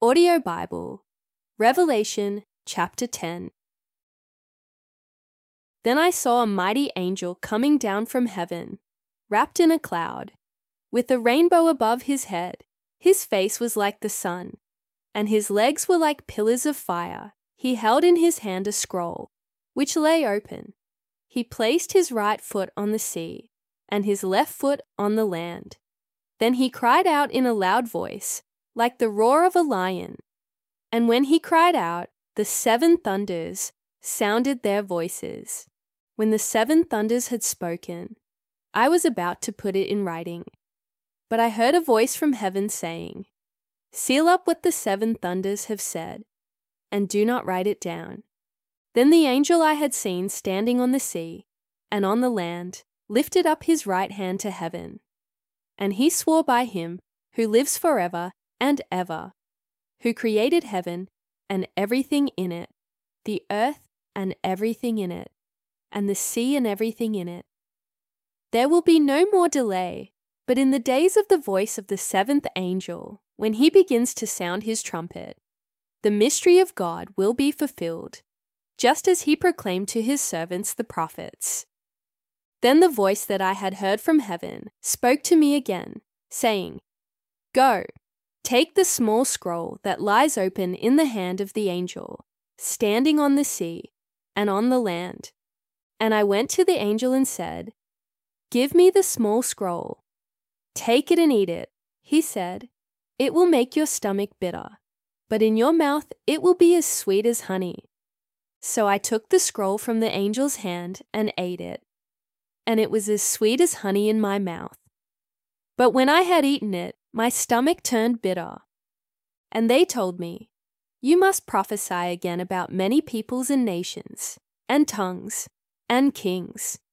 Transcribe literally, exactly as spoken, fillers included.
Audio Bible, Revelation chapter ten. Then I saw a mighty angel coming down from heaven, wrapped in a cloud, with a rainbow above his head. His face was like the sun, and his legs were like pillars of fire. He held in his hand a scroll, which lay open. He placed his right foot on the sea, and his left foot on the land. Then he cried out in a loud voice, like the roar of a lion. And when he cried out, the seven thunders sounded their voices. When the seven thunders had spoken, I was about to put it in writing. But I heard a voice from heaven saying, "Seal up what the seven thunders have said, and do not write it down." Then the angel I had seen standing on the sea and on the land lifted up his right hand to heaven. And he swore by him who lives forever and ever, who created heaven and everything in it, the earth and everything in it, and the sea and everything in it. There will be no more delay, but in the days of the voice of the seventh angel, when he begins to sound his trumpet, the mystery of God will be fulfilled, just as he proclaimed to his servants the prophets. Then the voice that I had heard from heaven spoke to me again, saying, "Go, take the small scroll that lies open in the hand of the angel, standing on the sea and on the land." And I went to the angel and said, "Give me the small scroll. Take it and eat it." He said, "It will make your stomach bitter, but in your mouth it will be as sweet as honey." So I took the scroll from the angel's hand and ate it, and it was as sweet as honey in my mouth. But when I had eaten it, my stomach turned bitter. And they told me, "You must prophesy again about many peoples and nations, and tongues, and kings,